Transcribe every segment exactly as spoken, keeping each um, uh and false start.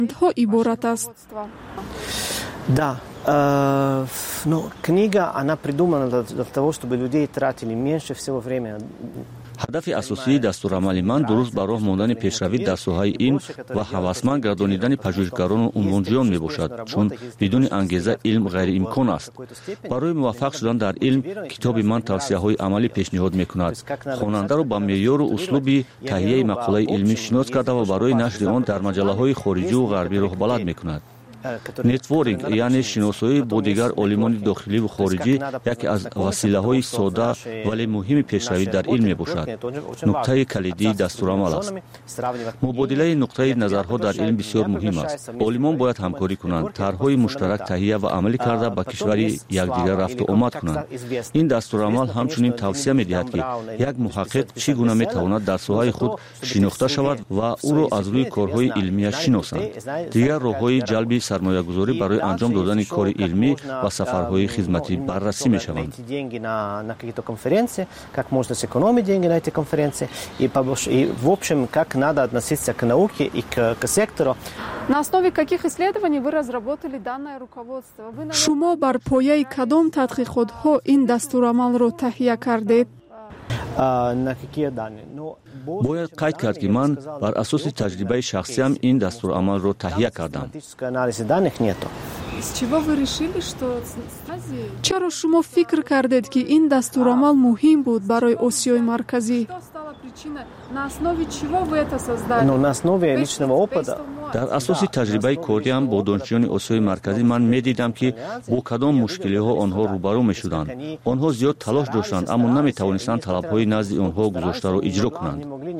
иборат аст. Да, э, ну, книга, она придумана для, для того, чтобы людей тратили меньше всего времени. ҳадафи асосии дастурамали ман дуруст ба роҳ мондани пешравӣ дар соҳаи илм ва ҳавасманд гардонидани пажӯҳишгарону унвонҷӯён мебошад, чун бидуни ангеза илм ғайриимкон аст. барои муваффақ шудан дар илм китоби ман тавсияҳои амалӣ пешниҳод мекунад. хонандаро ба меъёру услуби таҳияи мақолаи илмӣ шинос карда ва барои нашри он дар маҷаллаҳои хориҷиву ғарбӣ роҳбалад мекунад. нетворинг, яъне шиносоӣ бо дигар олимони дохиливу хориҷӣ яке аз василаҳои сода вале муҳими пешравӣ дар илм мебошад. нуқтаи калидии дастурамал аст. мубодилаи нуқтаи назарҳо дар илм бисёр муҳим аст. олимон бояд ҳамкорӣ кунанд, тарҳҳои муштарак таҳия ва амалӣ карда ба кишвари якдигар рафту омад кунанд. ин дастурамал ҳамчунин тавсия медиҳад, ки як муҳаққиқ чӣ гуна метавонад дар соҳаи худ шинохта шавад ва ӯро аз рӯи корҳои илмияш шиносанд. дигар роҳҳои ҷалби сармоягузорӣ барои анҷом додани кори илмӣ ва сафарҳои хизматӣ баррасӣ мешаванд. На основе каких исследований вы разработали данное руководство? Шумо бар пояи кадом тадқиқотҳо ин дастурамалро таҳия кардед? бояд қайд кард, ки ман бар асоси таҷрибаи шахсиям ин дастурамалро таҳия кардам. чаро шумо фикр кардед, ки ин дастурамал муҳим буд барои Осиёи Марказӣ? На основе чего вы это создали? Ну, на основе личного опыта. дар асоси таҷрибаи кориам бо донишҷӯёни Осиёи Марказӣ ман медидам, ки бо кадом мушкилиҳо онҳо рӯбарӯ мешуданд. онҳо зиёд талош доштанд, аммо наметавонистанд талабҳои назди онҳо гузоштаро иҷро кунанд.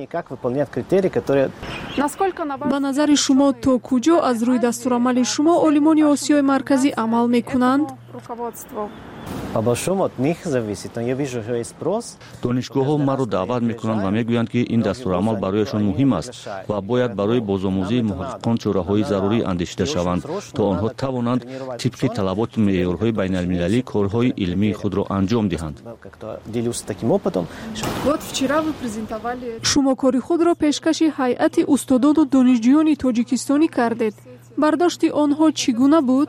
ба назари шумо то куҷо аз рӯи дастурамали шумо олимони Осиёи Марказӣ амал мекунанд? донишгоҳҳо маро даъват мекунанд ва мегӯянд, ки ин дастурамал барояшон муҳим аст ва бояд барои бозомӯзии муҳаққиқон чораҳои зарурӣ андешида шаванд, то онҳо тавонанд тибқи талаботу меъёрҳои байналмилалӣ корҳои илмии худро анҷом диҳанд. шумо кори худро пешкаши ҳайати устодону донишҷӯёни тоҷикистонӣ кардед. бардошти онҳо чӣ гуна буд?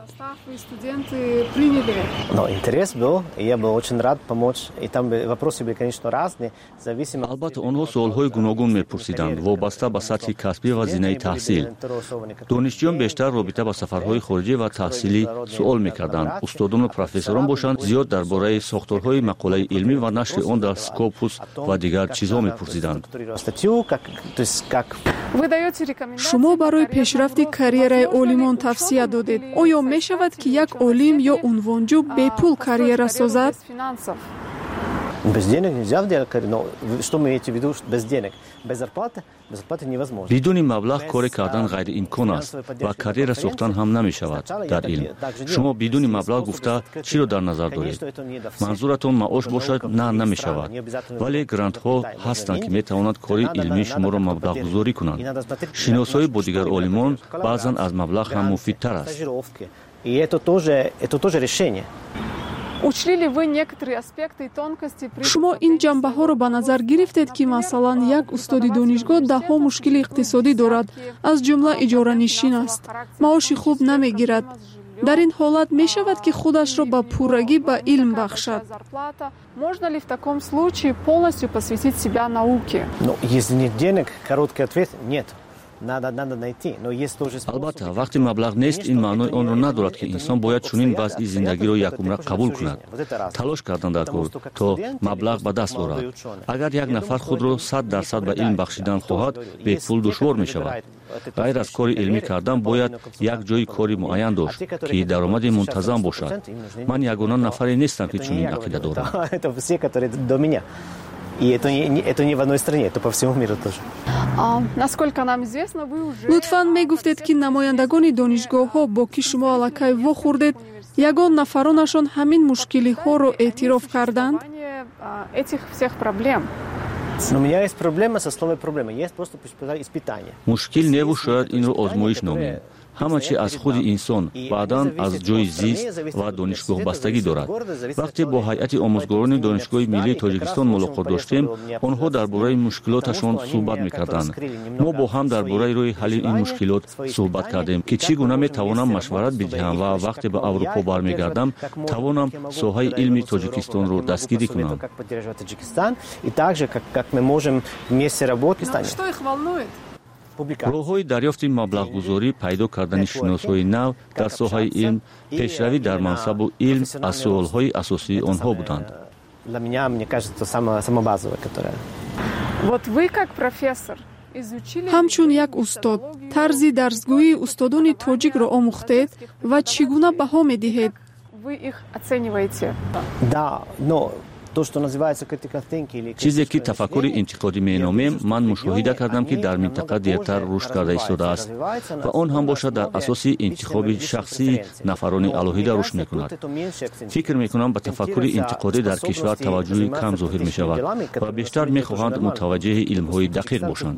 албатта онҳо суолҳои гуногун мепурсиданд, вобаста ба сатҳи касбӣ ва зинаи таҳсил. донишҷӯён бештар робита ба сафарҳои хориҷӣ ва таҳсилӣ суол мекарданд. устодону профессорон бошанд, зиёд дар бораи сохторҳои мақолаи илмӣ ва нашри он дар Scopus ва дигар чизҳо мепурсиданд. шумо барои пешрафти карьераи олимон тавсия додед. оё мешавад, ки як олим ё унвонҷӯ бепул карьера созад? Без денег нельзя делать карьеру. Но что вы имеете в виду без денег? Без зарплаты? Без зарплаты невозможно. бидуни маблағ кори кардан ғайриимкон аст ва карьера сохтан ҳам намешавад дар илм. шумо бидуни маблағ гуфта чиро дар назар доред? манзуратон маош бошад? На, намешавад. вале грантҳо ҳастанд, ки метавонанд кори илмии шуморо маблағгузорӣ кунанд. шиносоӣ бо дигар олимон баъзан аз маблағ ҳам муфидтар аст. И это тоже, это тоже решение. шумо ин ҷанбаҳоро ба назар гирифтед, ки масалан як устоди донишгоҳ даҳҳо мушкили иқтисодӣ дорад, аз ҷумла иҷоранишин аст, маоши хуб намегирад. дар ин ҳолат мешавад, ки худашро ба пуррагӣ ба илм бахшад? Можно ли в таком случае полностью посвятить себя науке? Ну, если нет денег, короткий ответ – нет. Надо, надо найти. Но есть тоже способ. албатта вақти маблағ нест, ин маънои онро надорад, ки инсон бояд чунин вазъи зиндагиро якумра қабул кунад. талош кардан дар кор то маблағ ба даст орад. агар як нафар худро сад дарсад ба илм бахшидан хоҳад, бепул душвор мешавад. ғайр аз кори илмӣ кардан бояд як ҷои кори муайян дошт, ки даромади мунтазам бошад. ман ягона нафаре нестам, ки чунин ақида дорам. И это не, это не в одной стране, это по всему миру тоже. А, насколько нам известно, вы уже... лутфан мегуфтед, ки намояндагони донишгоҳҳо бо ки шумо аллакай вохӯрдед, ягон нафаронашон ҳамин мушкилиҳоро эътироф карданд? Этих всех проблем. Но у меня есть проблема со словом проблема. Есть просто испытание. мушкил неву шояд инро озмоиш номем. همه چی از خود انسان بعداً از جای زیست و دانشگاه بستگی دارد. وقتی با هیئت آموزگاران دانشگاه ملی تاجیکستان ملاقات داشتیم، آنها درباره مشکلاتشان صحبت می‌کردند. ما با هم درباره روی حل این مشکلات صحبت کردیم که چگونه می‌توانم مشورت بدهم و وقتی به اروپا برمیگردم توانم ساحه علمی تاجیکستان را دستگیری کنم. Что их волнует? راه‌های دریافت مبلغ‌گذاری، پیدا کردن شناسای نو در ساحه علم، پیشروی در منصب و علم از سوال‌های اساسی آنها بودند. Вот вы как профессор изучили ҳамчун як устод тарзи дарсгӯии устодони тоҷикро омӯхтед ва чигуна баҳо медиҳед? вы их оцениваете? چیزی که تفکر انتقادی مینامیم، من مشاهده کردم که در منطقه دیرتر رشد کرده ایستاده است و آن هم باشد در اساس انتخاب شخصی نفران الهیده رشد میکند. فکر میکنم به تفکر انتقادی در کشور توجه کم ظاهر می شود و بیشتر میخواهند متوجه علم های دقیق باشند.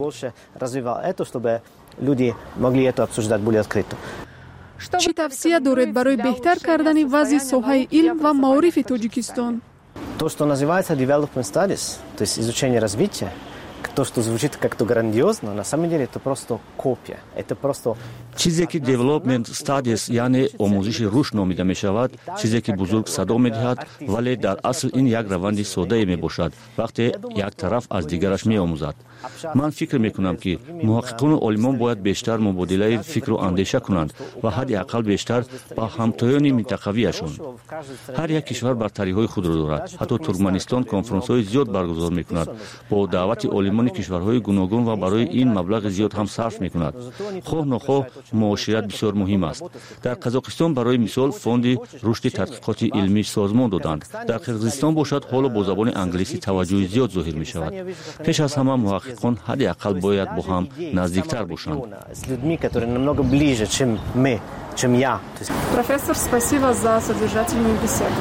чӣ тавсия доред барои беҳтар кардани вазъи соҳаи илм ва маорифи тоҷикистон? То, что называется development studies, то есть изучение развития, то, что звучит как-то грандиозно, на самом деле это просто копия. Это просто چیزی که development studies یعنی آموزش رشد نامیده می شود، چیزی که بزرگ صدا می دهد، ولی در اصل این یک روند ساده می باشد وقتی یک طرف از دیگرش می آموزد. من فکر می کنم که محققان و عالمان باید بیشتر مبادله فکر و اندیشه کنند و حداقل بیشتر با همتایان منطقویشان. هر یک کشور برتری های خود را دارد. حتی ترکمنستان کنفرانس های زیاد برگزار می کند با دعوت عالمان کشورهای گوناگون و برای این مبلغ زیاد هم صرف می کند. خواه نخواه معاشرت بسیار مهم است. در قزاقستان برای مثال فوند رشد تحقیقات علمی سازمان دادند. در قرقیزستان باشد حالا با زبان انگلیسی توجه زیاد ظاهر می شود. پیش از همه محققان حداقل باید با هم نزدیکتر باشند. Профессор, спасибо за содержательную беседу.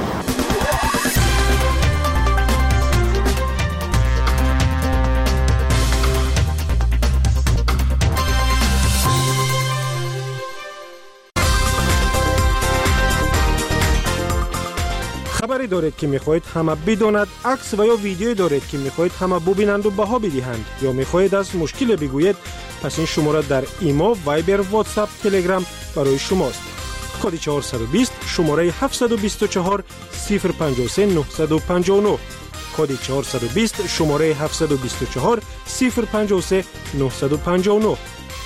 خبری دارید که میخواهید همه بداند، عکس و یا ویدیویی دارید که میخواهید همه ببینند و بها بدهند یا میخواهید از مشکل بگویید، پس این شماره در ایما، وایبر، واتساپ، تلگرام برای شماست. کد چهارصد و بیست شماره هفتصد و بیست و چهار صفر پنجاه و سه نهصد و پنجاه و نه. کد چهارصد و بیست شماره هفتصد و بیست و چهار صفر پنجاه و سه نهصد و پنجاه و نه.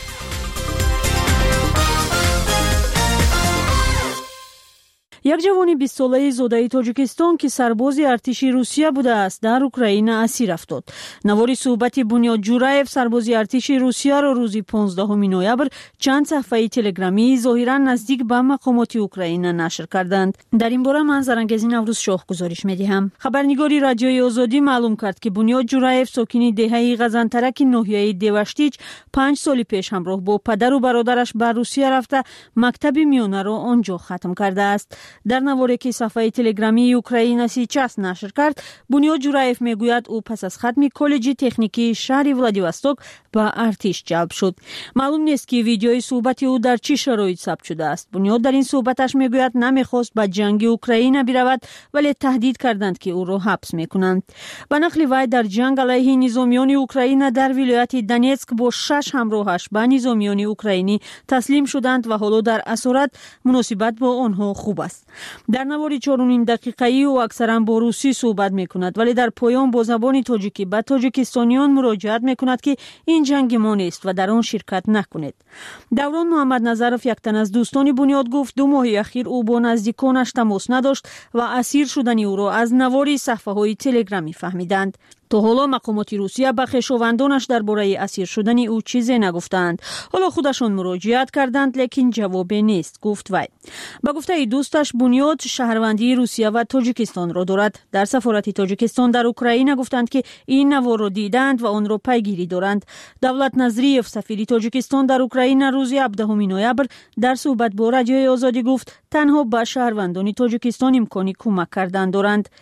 یک جوان بیست ساله زاده تاجیکستان که سرباز ارتشی روسیه بوده است در اوکراین اسیر افتاد. نوار صحبت بنیاد جورایف سرباز ارتشی روسیه را روز پانزدهم نوامبر چند صفحه تلگرامی ظاهرا نزدیک به مقامات اوکراین نشر کردند. در این باره من زرنگزی نوروز شاه گزارش می‌دهم. خبرنگاری رادیوی آزادی معلوم کرد که بنیاد جورایف ساکن دهه غزنترک ناحیه دیوشتیچ پنج سال پیش همراه با پدر و برادرش به روسیه رفته مکتب میانه را آنجا ختم کرده است. در نواری که صفحه تلگرامی اوکراین سیچاس نشر کرد، بنیاد جورایف میگوید او پس از ختم کالج تکنیکی شهر ولادیواستوک به ارتش جلب شد. معلوم نیست که ویدیوی صحبت او در چه شرایط ثبت شده است. بنیاد در این صحبتش میگوید نمیخواست به جنگ اوکراین برود ولی تهدید کردند که او را حبس میکنند. به نقل وی در جنگ علیه نظامیان اوکراین در ولایت دونیتسک با شش همراهش به نظامیان اوکراینی تسلیم شدند و حالا در اسارت مناسبت با آنها خوب است. در نوار چهار و نیم دقیقه‌ای او اکثرا با روسی صحبت میکند ولی در پایان با زبان تاجیکی به تاجیکستانیان مراجعت میکند که این جنگ ما نیست و در آن شرکت نکنید. دوران محمد نظرف یک تن از دوستان بنیاد گفت دو ماه اخیر او با نزدیکانش تماس نداشت و اسیر شدن او را از نوار صفحه‌های تلگرامی فهمیدند. تا حالا مقامات روسیه به خویشاوندانش درباره اسیر شدن او چیزی نگفتند. حالا خودشان مراجعت کردند لیکن جوابی نیست، گفت وی. با گفته دوستش بنیاد شهروندی روسیه و تاجیکستان را دارد. در سفارت تاجیکستان در اوکراین گفتند که این نوار را دیدند و آن را پیگیری دارند. دولت نظریف سفیر تاجیکستان در اوکراین روز هفدهم نوامبر در صحبت با رادیوی آزادی گفت تنها به شهروندان تاجیکستان امکانی کمک کردن دارند.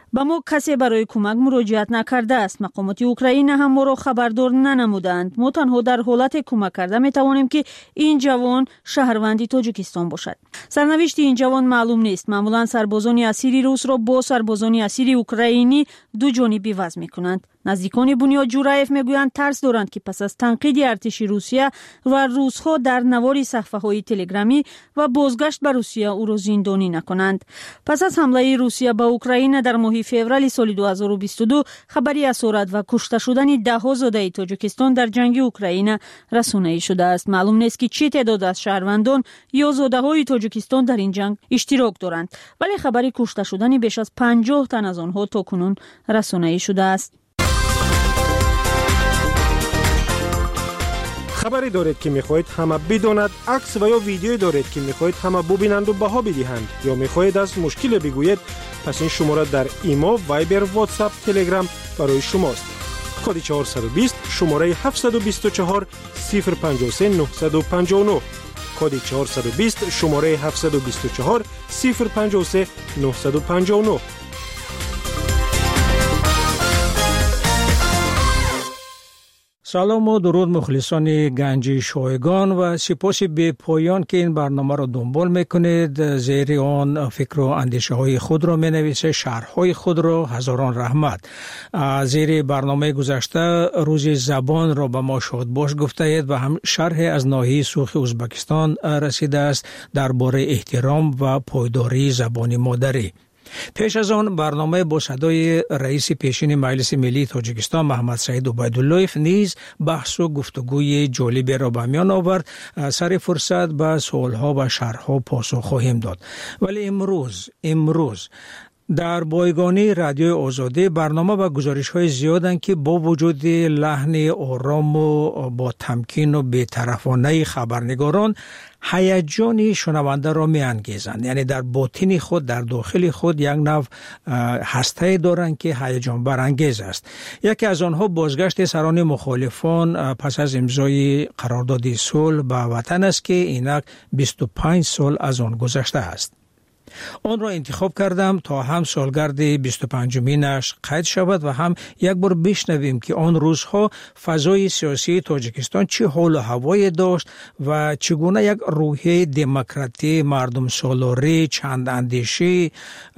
با ما کسی برای کمک مراجعت نکرده است. مقامات اوکراین هم ما را خبردار ننمودند. ما تنها در حالت کمک کرده می توانیم که این جوان شهروندی تاجیکستان باشد. سرنوشت این جوان معلوم نیست. معمولا سربازان اسیری روس را با سربازان اسیری اوکراینی دو جانبی وضع می کنند. نزدیکان بنیاد جورایف میگویند ترس دارند که پس از تنقید ارتش روسیه و روس‌ها در نوار صفحه‌های تلگرامی و بازگشت به روسیه او را زندانی نکنند. پس از حمله روسیه به اوکراین در ماه فوریه سال دو هزار و بیست و دو خبری اسارت و کشته شدن ده ها زاده تاجیکستان در جنگ اوکراین رسانه‌ای شده است. معلوم نیست که چه تعداد از شهروندان یا زاده‌های تاجیکستان در این جنگ اشتراک دارند، ولی خبری کشته شدن بیش از پنجاه تن از آنها تاکنون رسانه‌ای شده است. خبری دارید که میخواهید همه بداند، عکس و یا ویدیویی دارید که میخواهید همه ببینند و بها بدهند، یا میخواهید از مشکل بگویید، پس این شماره در ایمو، وایبر، واتساپ، تلگرام برای شماست. کد چهارصد و بیست شماره هفتصد و بیست و چهار صفر پنجاه و سه نهصد و پنجاه و نه. کد چهارصد و بیست شماره هفتصد و بیست و چهار صفر پنجاه و سه نهصد و پنجاه و نه. سلام و درود مخلصان گنج شایگان و سپاس به پایان که این برنامه را دنبال میکنید. زیر آن فکر و اندیشه های خود را می نویسه، شرح های خود را. هزاران رحمت. زیر برنامه گذشته روز زبان را به ما شاد باش گفته اید و هم شرح از ناحیه سوخ ازبکستان رسیده است درباره احترام و پایداری زبان مادری. پیش از آن برنامه با صدای رئیس پیشین مجلس ملی تاجیکستان محمد سعید عبیداللهیف نیز بحث و گفتگوی جالبی را به میان آورد. سر فرصت به سوالها و شرحها پاسخ خواهیم داد. ولی امروز امروز در بایگانی رادیو آزادی برنامه و گزارش های زیادند که با وجود لحن آرام و با تمکین و بی‌طرفانه خبرنگاران هیجان شنونده را می انگیزند. یعنی در باطن خود، در داخل خود یک نوع هسته دارند که هیجان برانگیز است. یکی از آنها بازگشت سران مخالفان پس از امضای قرارداد صلح به وطن است که اینک بیست و پنج سال از آن گذشته است. آن را انتخاب کردم تا هم سالگرد بیست و پنجمینش قید شود و هم یک بار بشنویم که آن روزها فضای سیاسی تاجیکستان چه حال و هوایی داشت و چگونه یک روحیه دموکراتی، مردم سالاری، چند اندیشی،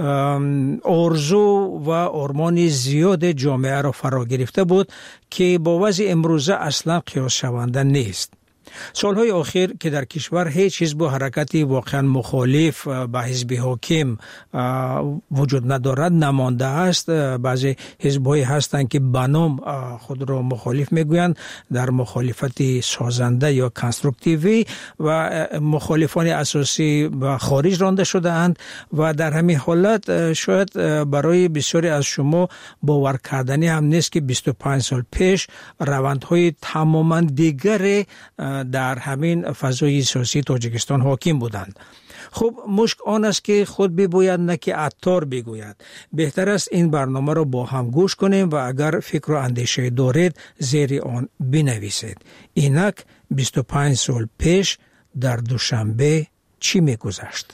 آرزو و آرمان زیاد جامعه را فرا گرفته بود که با وضع امروزه اصلا قیاس شونده نیست. سالهای اخیر که در کشور هیچ حزب و حرکتی واقعا مخالف به حزب حاکم وجود ندارد، نمانده است. بعضی حزب‌های هستند که به نام خود را مخالف میگویند، در مخالفت سازنده یا کنسترکتیوی و مخالفان اساسی به خارج رانده شده اند و در همین حالت شاید برای بسیاری از شما باور کردنی هم نیست که بیست و پنج سال پیش روندهای تماما دیگر در همین فضای سیاسی تاجیکستان حاکم بودند. خب مشک آن است که خود بگوید نه که عطار بگوید. بهتر است این برنامه را با هم گوش کنیم و اگر فکر و اندیشه دارید زیر آن بنویسید. اینک بیست و پنج سال پیش در دوشنبه چی می‌گذشت؟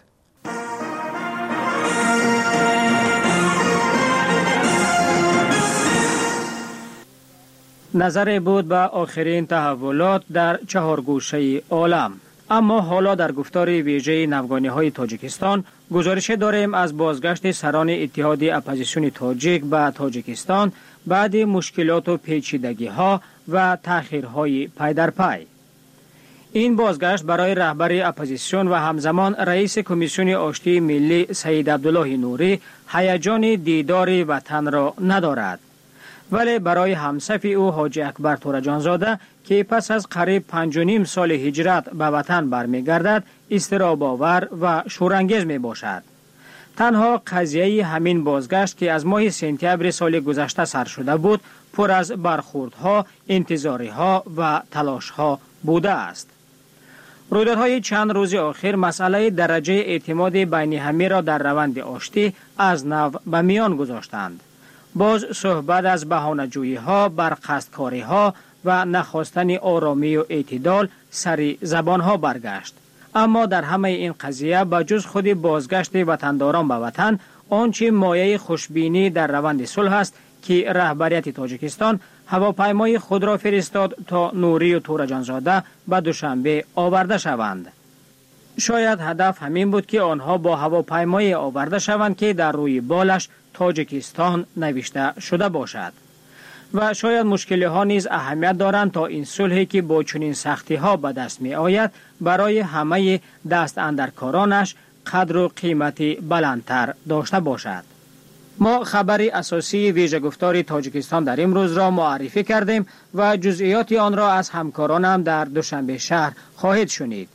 نظر بود به آخرین تحولات در چهار گوشه عالم. اما حالا در گفتار ویژه نوگانی‌های تاجیکستان گزارش داریم از بازگشت سران اتحاد اپوزیسیون تاجیک به تاجیکستان بعد مشکلات و پیچیدگی‌ها و تأخیرهای پی در پی. این بازگشت برای رهبر اپوزیسیون و همزمان رئیس کمیسیون آشتی ملی سید عبدالله نوری هیجان دیدار وطن را ندارد. ولی برای همصف او حاجی اکبر تورجانزاده که پس از قریب پنج و نیم سال هجرت به وطن برمیگردد اضطراب آور و شورانگیز می باشد. تنها قضیه همین بازگشت که از ماه سپتامبر سال گذشته سر شده بود پر از برخوردها، انتظاریها و تلاشها بوده است. رویدادهای چند روز آخر مسئله درجه اعتماد بین همه را در روند آشتی از نو به میان گذاشتند. باز صحبت از بهانه‌جویی ها، برقصدکاری ها و نخواستن آرامی و اعتدال سری زبان ها برگشت. اما در همه این قضیه بجز خود بازگشت وطنداران به وطن، آنچه مایه خوشبینی در روند صلح است که رهبریت تاجیکستان هواپیمای خود را فرستاد تا نوری و تورجانزاده به دوشنبه آورده شوند. شاید هدف همین بود که آنها با هواپیمای آورده شوند که در روی بالش تاجیکستان نوشته شده باشد. و شاید مشکلی ها نیز اهمیت دارند تا این صلحی که با چنین سختی ها به دست می آید برای همه دست اندرکارانش قدر و قیمتی بلندتر داشته باشد. ما خبری اساسی ویژه گفتار تاجیکستان در امروز را معرفی کردیم و جزئیات آن را از همکارانم در دوشنبه شهر خواهید شنید.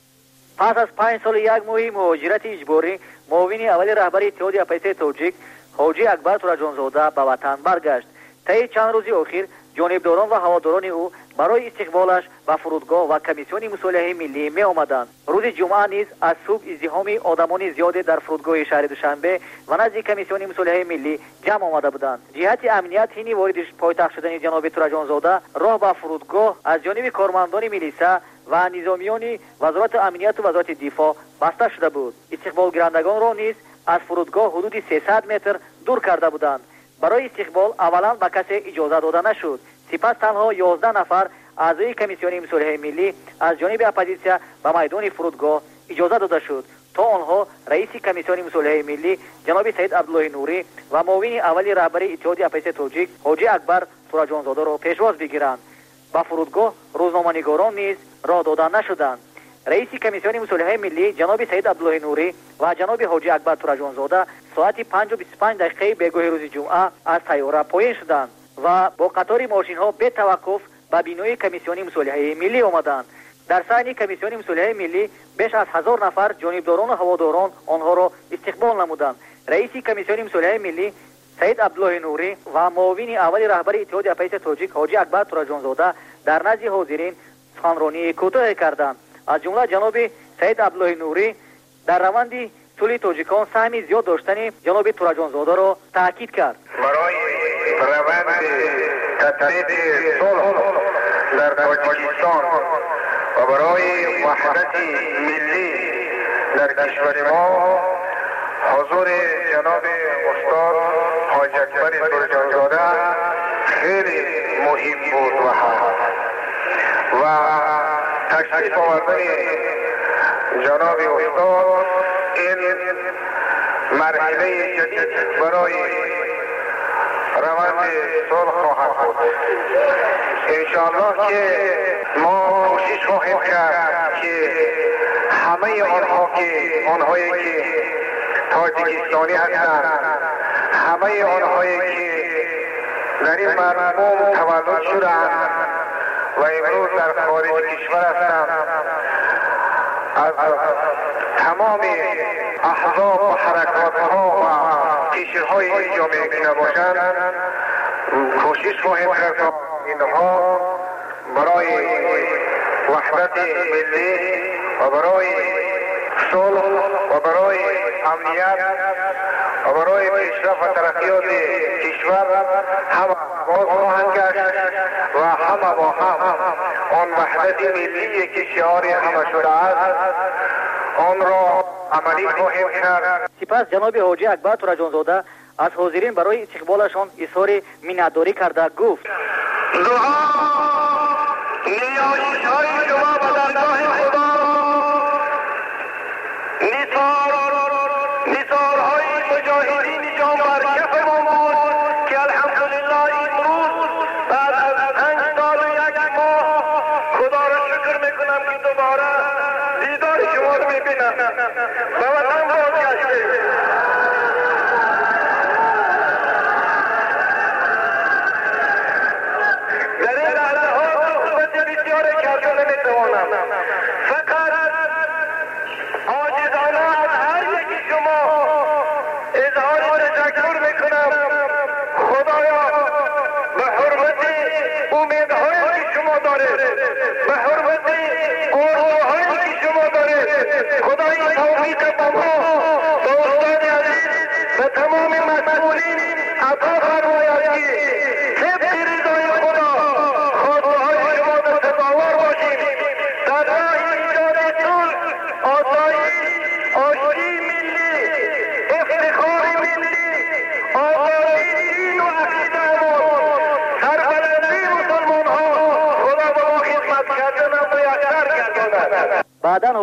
پس از پنج سال یک ماه مهاجرت اجباری، معاون اول رهبر اتحاد اپوزیسیون تاجیک حاجی اکبر تورجانزاده به وطن برگشت. طی چند روز اخیر جانبداران و هواداران او برای استقبالش به فرودگاه و کمیسیون مصالحه ملی می آمدند. روز جمعه نیز از صبح ازدحام آدمان زیاد در فرودگاه شهر دوشنبه و نزد کمیسیون مصالحه ملی جمع آمده بودند. جهت امنیت حین وارد پایتخت شدن جناب تورجانزاده راه به فرودگاه از جانب کارمندان میلیسا و نظامیان وزارت امنیت و وزارت دفاع بسته شده بود. استقبال گیرندگان را نیز از فرودگاه حدود سیصد متر دور کرده بودند. برای استقبال اولا به کسی اجازه داده نشد. سپس تنها یازده نفر اعضای کمیسیون مصالحه ملی از جانب اپوزیسیون به میدان فرودگاه اجازه داده شد تا آنها رئیس کمیسیون مصالحه ملی جناب سید عبدالله نوری و معاون اول رهبر اتحاد اپوزیسیون تاجیک حاجی اکبر تورجانزاده را پیشواز بگیرند. به فرودگاه روزنامه‌نگاران نیز راه داده نشدند. رئیس کمیسیون مصالحه ملی جناب سید عبدالله نوری و جناب حاجی اکبر تورجانزاده ساعت پنج و بیست و پنج دقیقه بگاه روز جمعه از طیاره پایین شدند و با قطار ماشین ها به توقف به بینای کمیسیون مصالحه ملی آمدند. در سعی کمیسیون مصالحه ملی بیش از هزار نفر جانبداران و هواداران آنها را استقبال نمودند. رئیس کمیسیون مصالحه ملی سید عبدالله نوری و معاون اول رهبر اتحاد اپوزیسیون تاجیک حاجی اکبر تورجانزاده در نزد حاضرین سخنرانی کوتاه کردند. از جمله جناب سید عبدالله نوری در روند صلح تاجیکان سهم زیاد داشتن جناب تورجانزاده را تاکید کرد. برای روند تطبیق صلح در تاجیکستان و برای وحدت ملی در کشور ما حضور جناب استاد حاجی اکبر تورجانزاده خیلی مهم بود و و تشریف آوردن جناب استاد این مرحله جدید برای روند صلح خواهد بود. انشاءالله که ما کوشش خواهیم کرد که همه آنها که آنهایی که تاجیکستانی هستند، همه آنهایی که در این مرحوم تولد شدند و امروز در خارج کشور هستند، از تمام احزاب و حرکات ها و کشورهای اینجا میکنه باشند کوشش خواهیم کرد تا اینها برای وحدت ملی و برای صلح و برای امنیت و برای پیشرفت و ترقیات کشور همه باز خواهند گشت و همه با هم آن وحدت ملی که شعار همه شده است آن را عملی خواهیم کرد. سپس جناب حاجی اکبر تورجانزاده از حاضرین برای استقبالشان اظهار منتداری کرده گفت: دعا نیایش‌های شما به درگاه خدا، نثار نثارهای مجاهدین جان برکف ما بود که الحمدلله امروز بعد از پنج سال و یک ماه خدا را شکر میکنم که دوباره دیدار شما رو میبینم و وطن بازگشته. در این لحظه ها صحبت بسیار کرده نمیتوانم، فقط عاجزانه از هر یکی شما اظهار تشکر میکنم. خدایا به حرمت امیدهایی که شما دارید، به حرمت آرزوهایی که شما دارید، خدای توفیق با ما با استاد عزیز و تمام مسئولین عطا فرماید که حفظ رضای خدا خواسته‌های شما در تداور باشیم، در راه ایجاد صلح، آسایش، آشتی ملی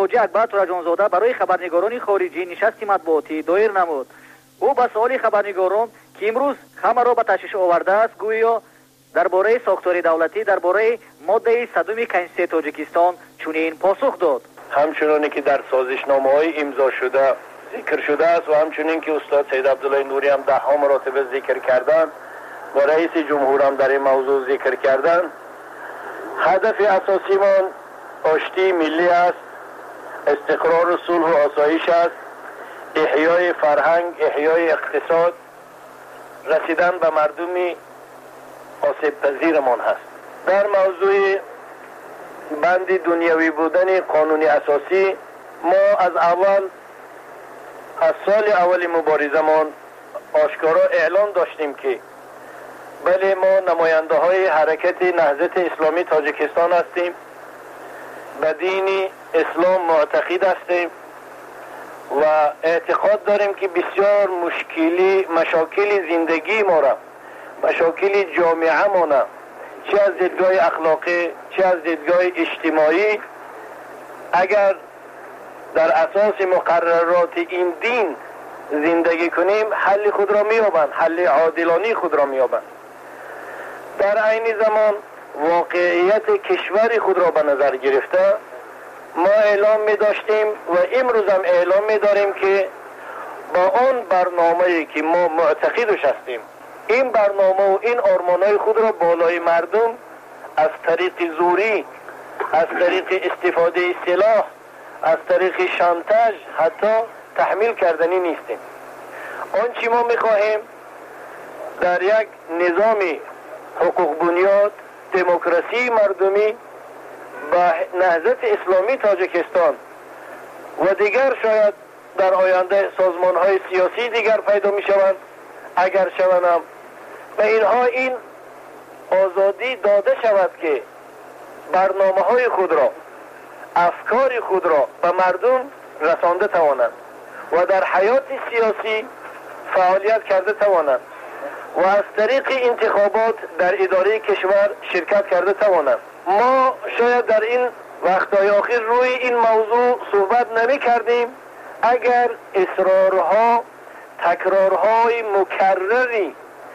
حاجی اکبر تورجانزاده برای خبرنگاران خارجی نشست مطبوعاتی دایر نمود. او با سوال خبرنگاران که امروز همه را به تشویش آورده است گویا درباره ساختار دولتی درباره ماده صدم کنستیتوسیون تاجیکستان چنین پاسخ داد. همچنانی که در سازشنامه‌های امضا شده ذکر شده است و همچنین که استاد سید عبدالله نوری هم ده ها مراتبه ذکر کردند و رئیس جمهور هم در این موضوع ذکر کردند، هدف اساسیمان آشتی ملی است، استقرار و صلح و آسایش است، احیای فرهنگ، احیای اقتصاد، رسیدن به مردمی آسیب پذیرمان هست. در موضوع بند دنیوی بودن قانون اساسی ما از اول از سال اول مبارزمان آشکارا اعلان داشتیم که بله ما نماینده های حرکت نهضت اسلامی تاجیکستان هستیم، به دین اسلام معتقد هستیم و اعتقاد داریم که بسیار مشکلی مشاکل زندگی ما را، مشاکل جامعه ما را، چه از دیدگاه اخلاقی چه از دیدگاه اجتماعی، اگر در اساس مقررات این دین زندگی کنیم حل خود را می‌یابند، حل عادلانه خود را می‌یابند. در عین زمان واقعیت کشور خود را به نظر گرفته ما اعلام می داشتیم و امروز هم اعلام می داریم که با آن برنامه‌ای که ما معتقدش هستیم، این برنامه و این آرمان‌های خود را بالای مردم از طریق زوری، از طریق استفاده سلاح، از طریق شانتاژ حتی تحمیل کردنی نیستیم. آنچه ما می‌خواهیم در یک نظام حقوق بنیاد دموکراسی مردمی با نهضت اسلامی تاجیکستان و دیگر شاید در آینده سازمان‌های سیاسی دیگر پیدا می‌شوند، اگر شوند هم به اینها این آزادی داده شود که برنامه‌های خود را، افکار خود را به مردم رسانده توانند و در حیات سیاسی فعالیت کرده توانند و از طریق انتخابات در اداره کشور شرکت کرده توانند. ما شاید در این وقتهای آخر روی این موضوع صحبت نمی کردیم اگر اصرارها، تکرارهای مکرری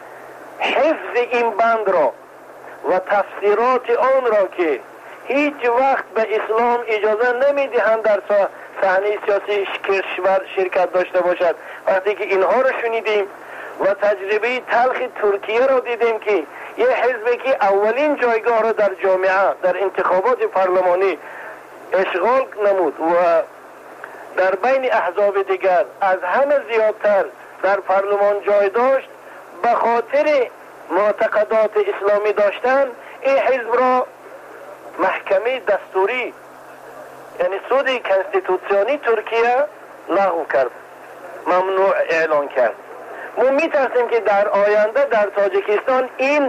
حفظ این بند را و تفسیرات آن را که هیچ وقت به اسلام اجازه نمی دهند در صحنه سیاسی کشور شرکت داشته باشد، وقتی که اینها را شنیدیم و تجربه تلخ ترکیه را دیدیم که یه حزبی که اولین جایگاه را در جامعه در انتخابات پارلمانی اشغال نمود و در بین احزاب دیگر از همه زیادتر در پارلمان جای داشت، به خاطر معتقدات اسلامی داشتن این حزب را محکمه دستوری یعنی سود کنستیتوسیونی ترکیه لغو کرد، ممنوع اعلان کرد. ما میترسیم که در آینده در تاجیکستان این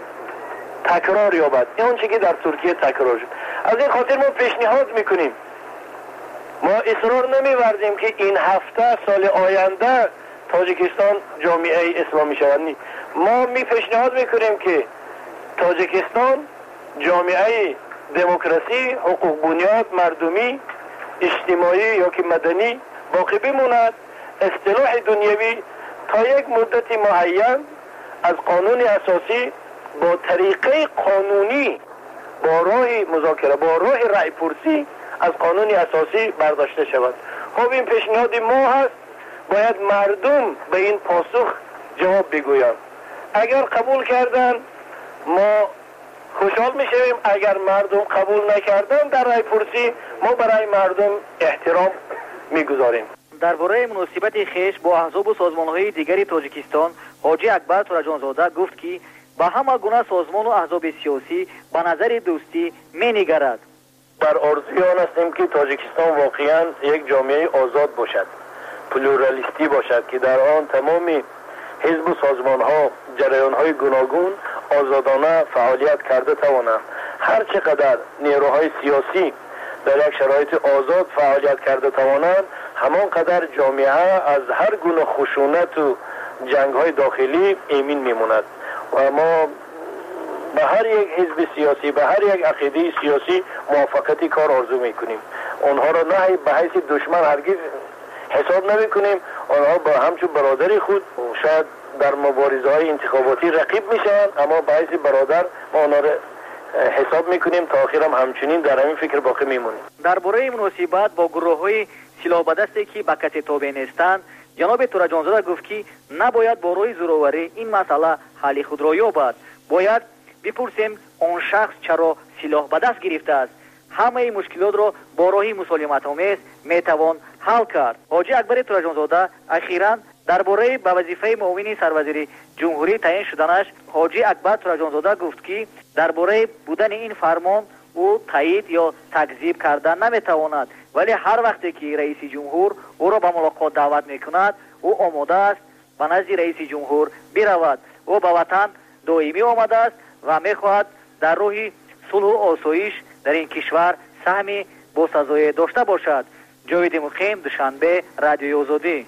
تکرار یابد، این چیزی که در ترکیه تکرار شد. از این خاطر ما پیشنهاد میکنیم، ما اصرار نمی‌ورزیم که این هفته سال آینده تاجیکستان جامعه اسلامی شود. ما می پیشنهاد میکنیم که تاجیکستان جامعه دموکراسی، حقوق بنیاد، مردمی، اجتماعی یا که مدنی باقی بماند. اصطلاح دنیوی تا یک مدت معین از قانون اساسی با طریقه قانونی با راه مذاکره با راه رأی پرسی از قانون اساسی برداشته شود. خب این پیشنهاد ما هست، باید مردم به این پاسخ جواب بگویند. اگر قبول کردن ما خوشحال میشویم، اگر مردم قبول نکردن در رأی پرسی ما برای مردم احترام میگذاریم. درباره مناسبت خیش با احزاب و سازمان‌های دیگری تاجیکستان حاجی اکبر تورجانزاده گفت که با همه گونه سازمان و احزاب سیاسی به نظر دوستی می‌نگرد. در آرزوی آن هستیم که تاجیکستان واقعاً یک جامعه آزاد باشد، پلورالیستی باشد که در آن تمامی حزب و سازمان‌ها، جریان‌های گوناگون آزادانه فعالیت کرده توانند. هر چقدر نیروهای سیاسی در یک شرایط آزاد فعالیت کرده توانند، همانقدر جامعه از هر گونه خشونت و جنگ‌های داخلی ایمن میماند و ما به هر یک حزب سیاسی، به هر یک عقیده سیاسی موافقت کار آرزو میکنیم اونها را نه به حیث دشمن هرگز حساب نمی کنیم. آنها با همچون برادری خود شاید در مبارزه های انتخاباتی رقیب میشن، اما به حیث برادر ما آنها را حساب میکنیم تا آخر هم همچنین در همین فکر باقی میمونیم. درباره مناسبت با گروه های سلاح به دستی که به کسی تابع نیستند، جناب تورا جانزاده گفت که نباید با روی زوراوری این مسئله حل خود را یابد. باید بپرسیم آن شخص چرا سلاح به دست گرفته است. همه مشکلات را با راهی مسالمت آمیز میتوان حل کرد. حاجی اکبر تورا جانزاده اخیراً درباره به وظیفه معاون سروزیر جمهوری تعیین شدنش، حاجی اکبر تورا جانزاده گفت که درباره بودن این فرمان او تایید یا تکذیب کردن نمیتواند، ولی هر وقتی که رئیس جمهور او را به ملاقات دعوت میکند او آماده است به نزد رئیس جمهور برود. او به وطن دائمی آمده است و میخواهد در راه صلح و آسایش در این کشور سهمی با سزای داشته باشد. جاوید مقیم، دوشنبه، رادیوی آزادی.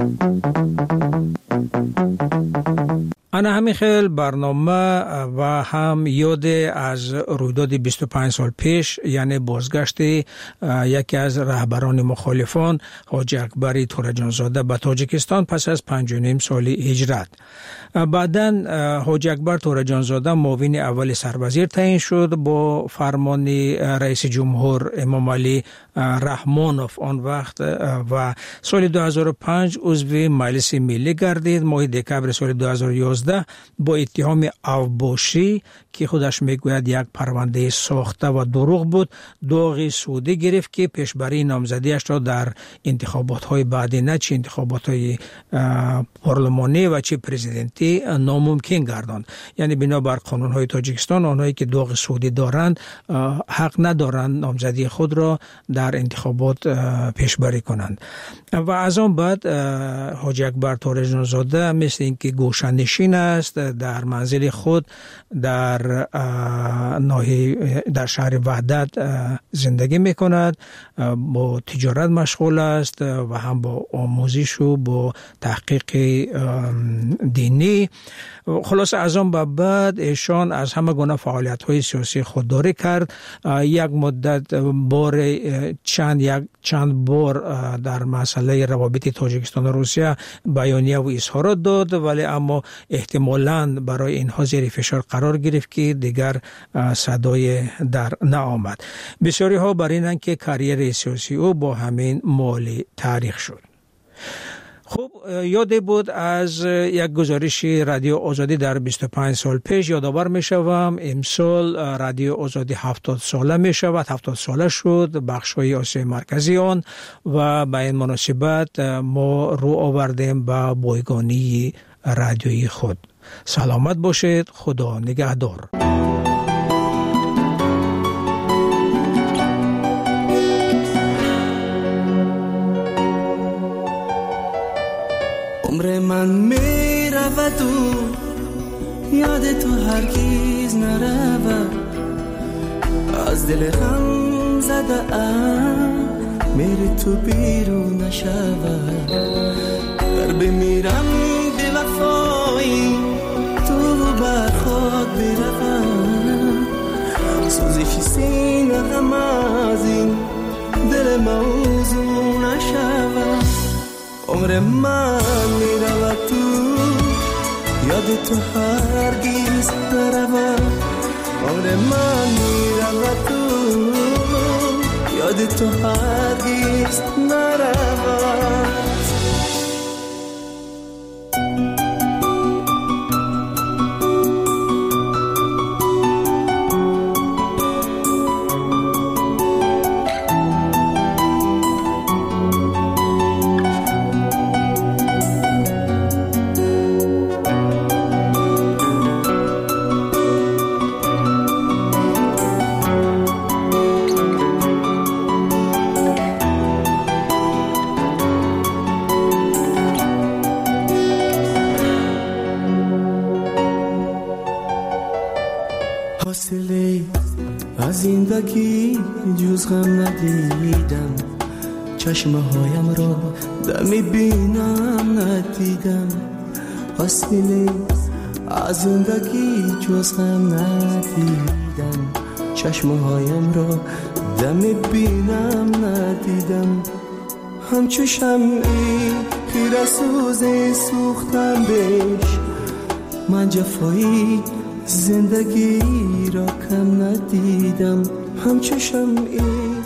انا همین خیل برنامه و هم یاد از رویداد بیست و پنج سال پیش، یعنی بازگشت یکی از رهبران مخالفان حاجی اکبر تورا جانزاده به تاجیکستان پس از پنج و نیم سال هجرت. بعداً حاجی اکبر تورا جانزاده معاون اول سروزیر تعیین شد با فرمان رئیس جمهور امام علی رحمانوف آن وقت و سال دو هزار و پنج عضو مجلس ملی گردید. ماه دکبر سال دو هزار و یازده با اتهام اوباشی که خودش میگوید یک پرونده ساخته و دروغ بود داغ سودی گرفت که پیشبری نامزدیش را در انتخابات های بعدی، نه چه انتخابات های پارلمانی و چه پرزیدنتی، ناممکن گرداند. یعنی بنابر قانون های تاجیکستان آنهایی که داغ سودی دارند حق ندارند نامزدی خود را در انتخابات پیشبری کنند. و از آن بعد حاجی اکبر تورا جانزاده مثل اینکه گوشه‌نشین است، در منزل خود در ناحیه در شهر وحدت زندگی میکند، با تجارت مشغول است و هم با آموزش و با تحقیق دینی. خلاص از آن بعد ایشان از همه گونه فعالیت های سیاسی خودداری کرد. یک مدت بار چند یک چند بار در مسئله روابط تاجیکستان و روسیه بیانیه و اظهارات داد، ولی اما احتمالاً برای اینها زیر فشار قرار گرفت که دیگر صدای در نآمد. بسیاری ها بر اینند که کریر سیاسی او با همین موال تاریخ شد. خب یاد بود از یک گزارش رادیو آزادی در بیست و پنج سال پیش یادآور می شوم. امسال رادیو آزادی هفتاد ساله می شود، هفتاد ساله شد بخش های آسیای مرکزی آن و به این مناسبت ما رو آوردیم به بایگانی رادیویی خود. سلامت باشید، خدا نگهدار. عمر من می رود و یاد تو هرگیز نرود، از دل غم زده ام میری تو بیرون نشود. در بمیرم بی وفایی تو بر خود بروم، سوزش سینه غم از این دل موضوع نشود. عمر من می رود تو یاد تو هرگیز نرود، عمر من می رود تو یاد تو هرگیز نرود. زندگی جز غم ندیدم، چشمه هایم را دمی بینم ندیدم. حاصله از زندگی جز غم ندیدم، چشمه هایم را دم بینم ندیدم. همچو شمعی خیره سوزه سوختم بهش، من جفایی زندگی را کم ندیدم. همچو شمعی